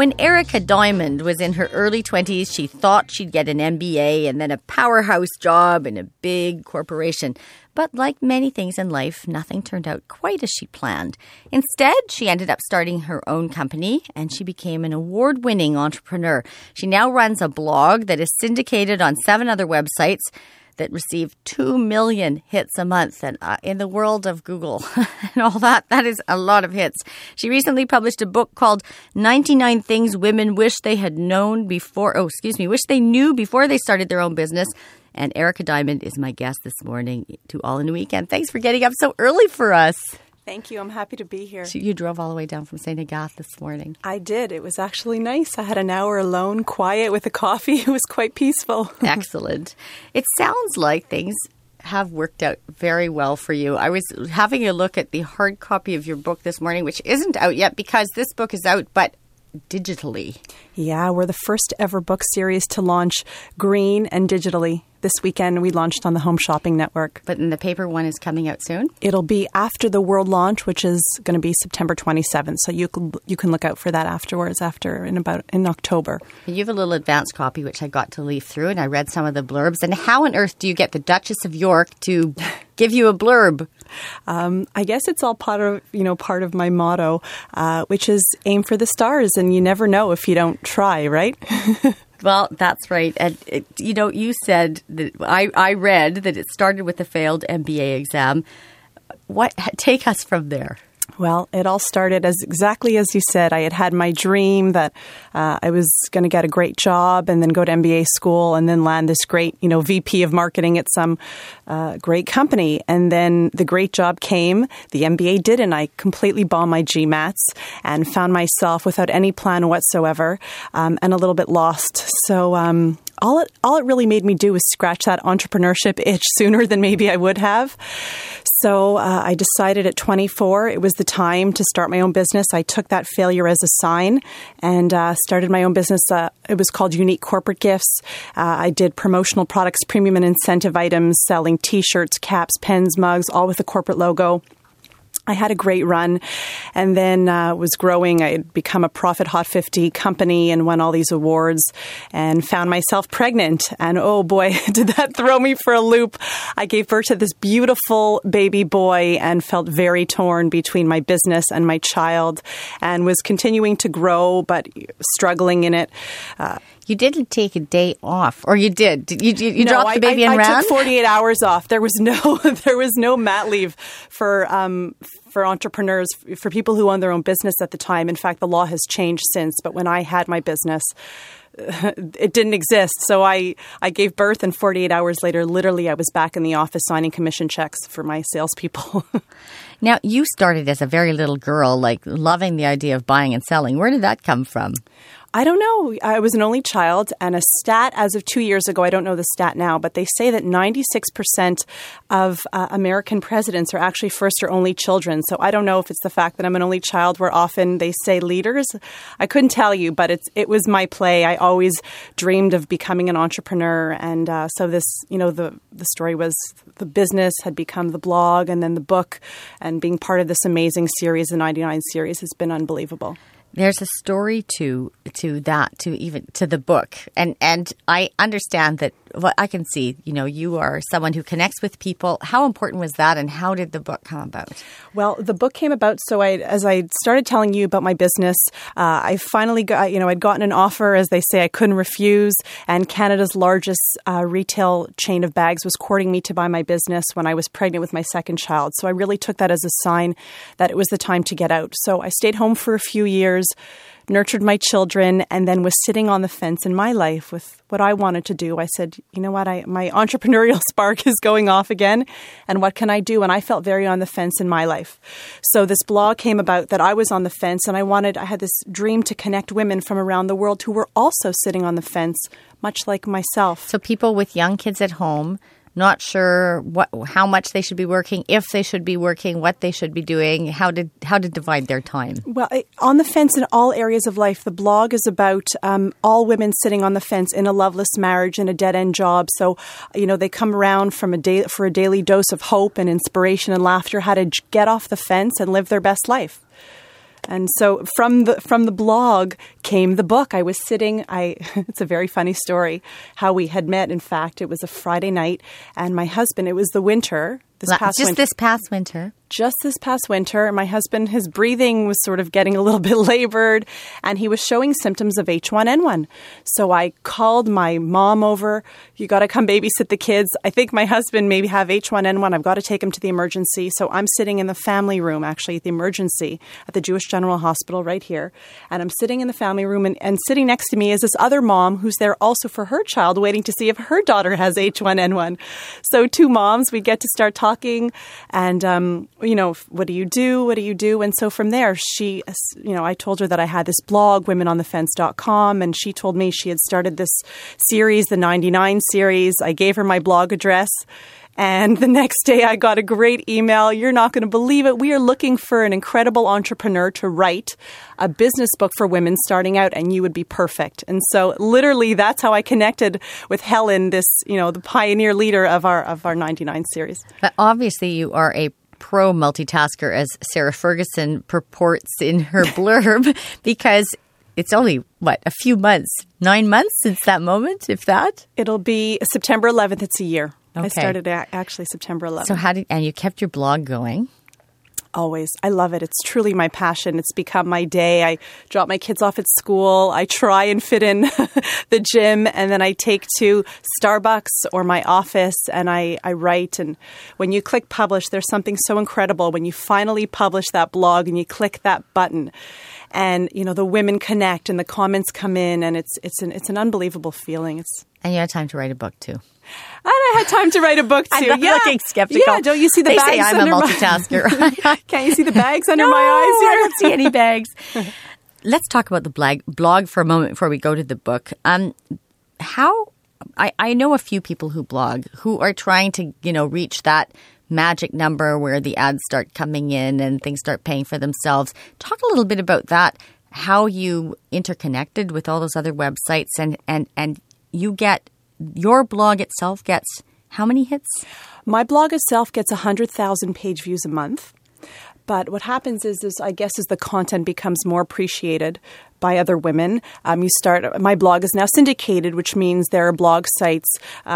When Erica Diamond was in her early 20s, she thought she'd get an MBA and then a powerhouse job in a big corporation. But like many things in life, nothing turned out quite as she planned. Instead, she ended up starting her own company, and she became an award-winning entrepreneur. She now runs a blog that is syndicated on 7 other websites that receive 2 million hits a month. And in the world of Google and all that, that is a lot of hits. She recently published a book called 99 Things Women Wish They Had Known Before, wish they knew before they started their own business. And Erica Diamond is my guest this morning to All in a Weekend. Thanks for getting up so early for us. Thank you. I'm happy to be here. So you drove all the way down from St. Agathe this morning. I did. It was actually nice. I had an hour alone, quiet with a coffee. It was quite peaceful. Excellent. It sounds like things have worked out very well for you. I was having a look at the hard copy of your book this morning, which isn't out yet because this book is out, but digitally. Yeah, we're the first ever book series to launch green and digitally. This weekend, we launched on the Home Shopping Network. But then the paper one is coming out soon? It'll be after the world launch, which is going to be September 27th. So you can look out for that afterwards, in October. You have a little advanced copy, which I got to leaf through, and I read some of the blurbs. And how on earth do you get the Duchess of York to give you a blurb? I guess it's all part of my motto, which is aim for the stars, and you never know if you don't try, right? Well, that's right. And, you said that I read that it started with a failed MBA exam. Take us from there. Well, it all started exactly as you said. I had my dream that I was going to get a great job and then go to MBA school and then land this great, VP of marketing at some great company. And then the great job came. The MBA didn't. I completely bombed my GMATs and found myself without any plan whatsoever and a little bit lost. So all it really made me do was scratch that entrepreneurship itch sooner than maybe I would have. So I decided at 24 it was the time to start my own business. I took that failure as a sign and started my own business. It was called Unique Corporate Gifts. I did promotional products, premium and incentive items, selling T-shirts, caps, pens, mugs, all with a corporate logo. I had a great run and then was growing. I had become a Profit Hot 50 company and won all these awards and found myself pregnant. And oh boy, did that throw me for a loop. I gave birth to this beautiful baby boy and felt very torn between my business and my child and was continuing to grow but struggling in it. You didn't take a day off, or you did? You no, dropped the baby and ran? I took 48 hours off. There was no mat leave for entrepreneurs, for people who own their own business at the time. In fact, the law has changed since. But when I had my business, it didn't exist. So I gave birth, and 48 hours later, literally, I was back in the office signing commission checks for my salespeople. Now, you started as a very little girl, like loving the idea of buying and selling. Where did that come from? I don't know. I was an only child, and a stat as of 2 years ago, I don't know the stat now, but they say that 96% of American presidents are actually first or only children. So I don't know if it's the fact that I'm an only child where often they say leaders. I couldn't tell you, but it was my play. I always dreamed of becoming an entrepreneur. And so this, the story was the business had become the blog and then the book, and being part of this amazing series, the 99 series, has been unbelievable. There's a story to the book. And I understand that I can see, you are someone who connects with people. How important was that, and how did the book come about? Well, the book came about, so as I started telling you about my business, I finally got, I'd gotten an offer, as they say, I couldn't refuse, and Canada's largest retail chain of bags was courting me to buy my business when I was pregnant with my second child. So I really took that as a sign that it was the time to get out. So I stayed home for a few years, nurtured my children, and then was sitting on the fence in my life with what I wanted to do. I said, you know what, my entrepreneurial spark is going off again, and what can I do? And I felt very on the fence in my life. So this blog came about that I was on the fence, and I had this dream to connect women from around the world who were also sitting on the fence, much like myself. So people with young kids at home, not sure how much they should be working, if they should be working, what they should be doing, how to divide their time. Well, on the fence in all areas of life. The blog is about all women sitting on the fence in a loveless marriage and a dead-end job. So, they come around for a daily dose of hope and inspiration and laughter, how to get off the fence and live their best life. And so from the blog came the book. I was sitting, it's a very funny story how we had met. In fact, it was a Friday night, and my husband, it was the winter. This past winter. Just this past winter, my husband, his breathing was sort of getting a little bit labored, and he was showing symptoms of H1N1. So I called my mom over. You got to come babysit the kids. I think my husband maybe have H1N1. I've got to take him to the emergency. So I'm sitting in the family room, actually, at the emergency at the Jewish General Hospital right here. And I'm sitting in the family room, and sitting next to me is this other mom who's there also for her child, waiting to see if her daughter has H1N1. So two moms, we get to start talking, and what do you do? What do you do? And so from there, I told her that I had this blog, womenonthefence.com, and she told me she had started this series, the 99 series. I gave her my blog address. And the next day I got a great email. You're not going to believe it. We are looking for an incredible entrepreneur to write a business book for women starting out, and you would be perfect. And so literally that's how I connected with Helen, this, the pioneer leader of our 99 series. But obviously you are a pro multitasker, as Sarah Ferguson purports in her blurb, because it's only, a few months, 9 months since that moment, if that? It'll be September 11th. It's a year. Okay. I started actually September 11th. So and you kept your blog going? Always. I love it. It's truly my passion. It's become my day. I drop my kids off at school. I try and fit in the gym, and then I take to Starbucks or my office, and I write. And when you click publish, there's something so incredible when you finally publish that blog and you click that button. And, the women connect and the comments come in, and it's an unbelievable feeling. And you had time to write a book too. And I had time to write a book too. I'm looking skeptical. Yeah, don't you see the they bags? Say I'm a multitasker. Can't you see the bags under my eyes here? I don't see any bags. Let's talk about the blog for a moment before we go to the book. I know a few people who blog who are trying to, reach that magic number where the ads start coming in and things start paying for themselves. Talk a little bit about that, how you interconnected with all those other websites, and you get your blog itself gets how many hits? My blog itself gets 100,000 page views a month. But what happens is the content becomes more appreciated by other women. My blog is now syndicated, which means there are blog sites,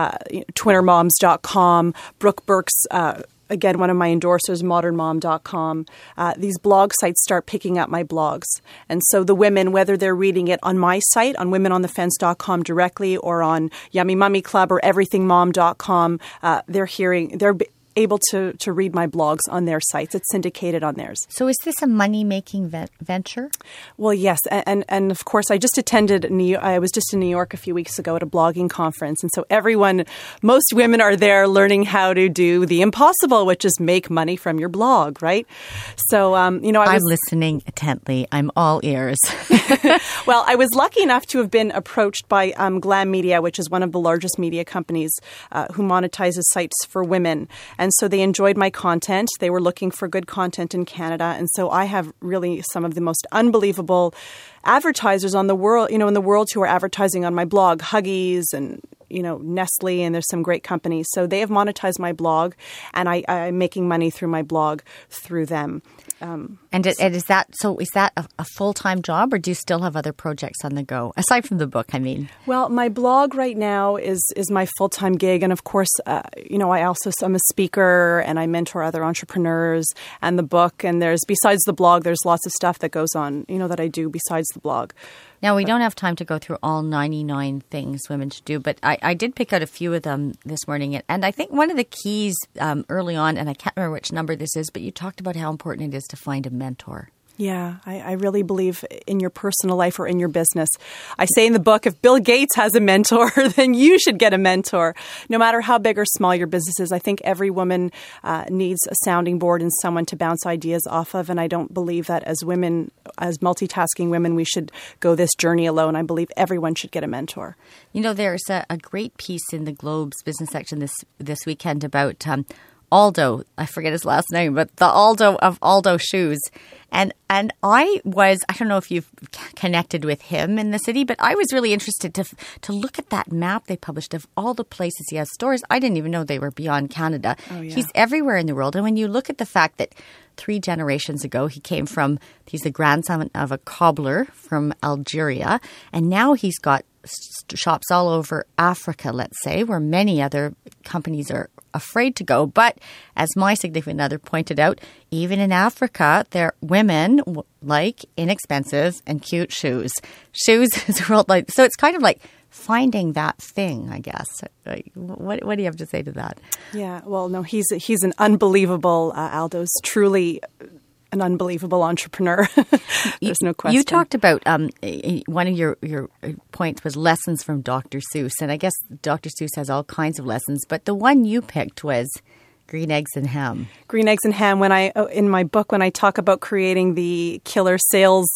twinnermoms.com, Brooke Burke's, again, one of my endorsers, modernmom.com. These blog sites start picking up my blogs. And so the women, whether they're reading it on my site, on womenonthefence.com directly, or on Yummy Mummy Club or everythingmom.com, they're able to read my blogs on their sites. It's syndicated on theirs. So is this a money-making venture? Well, yes. And of course, I was just in New York a few weeks ago at a blogging conference. And so most women are there learning how to do the impossible, which is make money from your blog, right? So, I'm listening intently. I'm all ears. Well, I was lucky enough to have been approached by Glam Media, which is one of the largest media companies who monetizes sites for women. And so they enjoyed my content. They were looking for good content in Canada. And so I have really some of the most unbelievable advertisers in the world who are advertising on my blog, Huggies and, Nestle, and there's some great companies. So they have monetized my blog, and I'm making money through my blog through them. Is that a full-time job, or do you still have other projects on the go, aside from the book, I mean? Well, my blog right now is my full-time gig. And of course, I'm a speaker, and I mentor other entrepreneurs, and the book. And besides the blog, there's lots of stuff that goes on, that I do besides the blog. Now, we don't have time to go through all 99 things women should do, but I did pick out a few of them this morning. And I think one of the keys early on, and I can't remember which number this is, but you talked about how important it is to find a mentor. Yeah, I really believe in your personal life or in your business. I say in the book, if Bill Gates has a mentor, then you should get a mentor. No matter how big or small your business is, I think every woman needs a sounding board and someone to bounce ideas off of. And I don't believe that as women, as multitasking women, we should go this journey alone. I believe everyone should get a mentor. There's a great piece in the Globe's business section this weekend about Aldo. I forget his last name, but the Aldo of Aldo Shoes. And I don't know if you've connected with him in the city, but I was really interested to look at that map they published of all the places he has stores. I didn't even know they were beyond Canada. Oh, yeah. He's everywhere in the world. And when you look at the fact that 3 generations ago, he's the grandson of a cobbler from Algeria, and now he's got shops all over Africa, let's say, where many other companies are afraid to go. But as my significant other pointed out, even in Africa, women like inexpensive and cute shoes. Shoes is a world so it's kind of like finding that thing, I guess. Like, what do you have to say to that? Yeah, well, no, he's an unbelievable, Aldo's truly an unbelievable entrepreneur. There's no question. You talked about one of your points was lessons from Dr. Seuss, and I guess Dr. Seuss has all kinds of lessons, but the one you picked was Green Eggs and Ham. Green Eggs and Ham. In my book, when I talk about creating the killer sales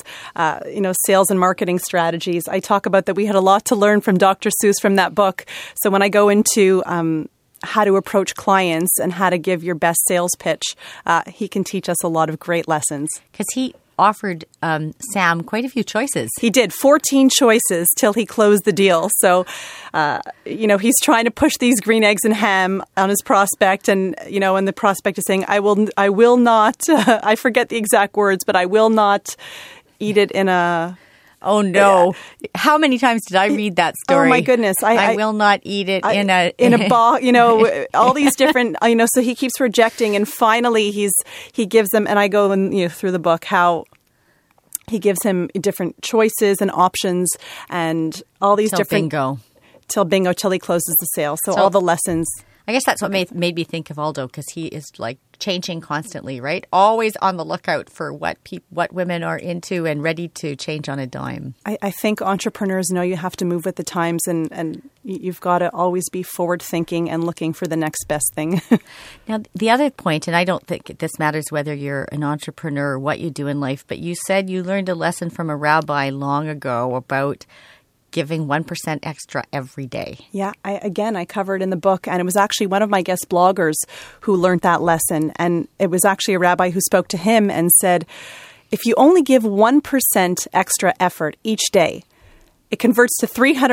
and marketing strategies, I talk about that we had a lot to learn from Dr. Seuss from that book. So when I go into how to approach clients and how to give your best sales pitch, he can teach us a lot of great lessons. Because he offered Sam quite a few choices. He did 14 choices till he closed the deal. So, he's trying to push these green eggs and ham on his prospect, and the prospect is saying, I will not. I forget the exact words, but I will not eat it in a. Oh, no. Yeah. How many times did I read that story? Oh, my goodness. I will not eat it in a box, all these different, so he keeps rejecting. And finally, he gives them, and I go through the book, how he gives him different choices and options and all these different. Till bingo, till he closes the sale. So all the lessons. I guess that's what made me think of Aldo, because he is like changing constantly, right? Always on the lookout for what women are into and ready to change on a dime. I think entrepreneurs know you have to move with the times, and you've got to always be forward thinking and looking for the next best thing. Now, the other point, and I don't think this matters whether you're an entrepreneur or what you do in life, but you said you learned a lesson from a rabbi long ago about giving 1% extra every day. Yeah, I covered in the book, and it was actually one of my guest bloggers who learned that lesson. And it was actually a rabbi who spoke to him and said, if you only give 1% extra effort each day, it converts to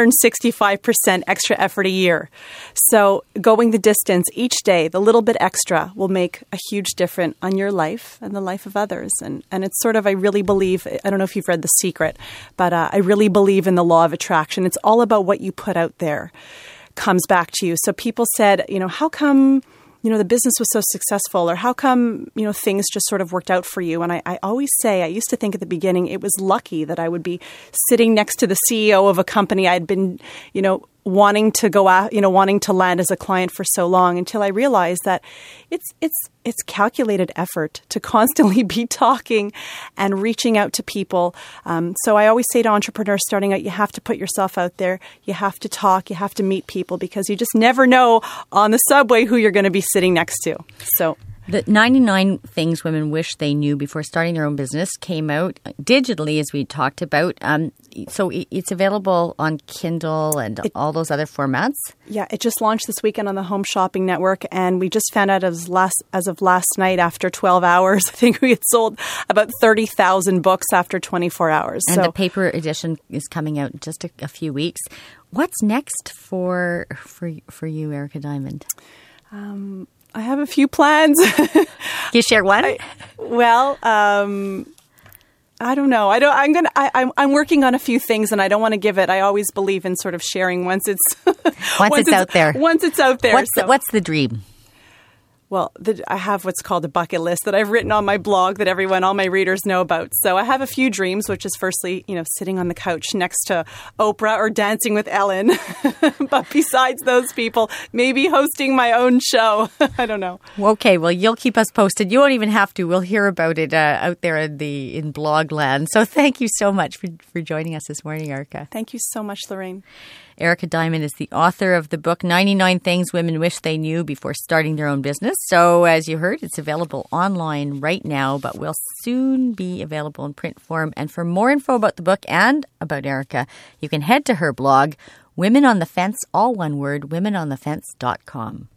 365% extra effort a year. So going the distance each day, the little bit extra, will make a huge difference on your life and the life of others. And it's sort of, I really believe, I don't know if you've read The Secret, but I really believe in the law of attraction. It's all about what you put out there comes back to you. So people said, how come the business was so successful, or how come, things just sort of worked out for you? And I always say, I used to think at the beginning it was lucky that I would be sitting next to the CEO of a company I'd been, wanting to go out, wanting to land as a client for so long, until I realized that it's calculated effort to constantly be talking and reaching out to people. So I always say to entrepreneurs starting out, you have to put yourself out there. You have to talk. You have to meet people, because you just never know on the subway who you're going to be sitting next to. So the 99 Things Women Wish They Knew Before Starting Their Own Business came out digitally, as we talked about. So it's available on Kindle and all those other formats. Yeah, it just launched this weekend on the Home Shopping Network, and we just found out as of last night, after 12 hours, I think we had sold about 30,000 books after 24 hours. And the paper edition is coming out in just a few weeks. What's next for you, Erica Diamond? I have a few plans. Can you share one? I don't know. I'm working on a few things, and I don't want to give it. I always believe in sort of sharing once it's out there. Once it's out there. What's the dream? Well, I have what's called a bucket list that I've written on my blog that all my readers know about. So I have a few dreams, which is firstly, sitting on the couch next to Oprah or Dancing with Ellen. But besides those people, maybe hosting my own show. I don't know. Okay, well, you'll keep us posted. You won't even have to. We'll hear about it out there in blog land. So thank you so much for joining us this morning, Erica. Thank you so much, Lorraine. Erica Diamond is the author of the book 99 Things Women Wish They Knew Before Starting Their Own Business. So as you heard, it's available online right now, but will soon be available in print form. And for more info about the book and about Erica, you can head to her blog, Women on the Fence, all one word, womenonthefence.com.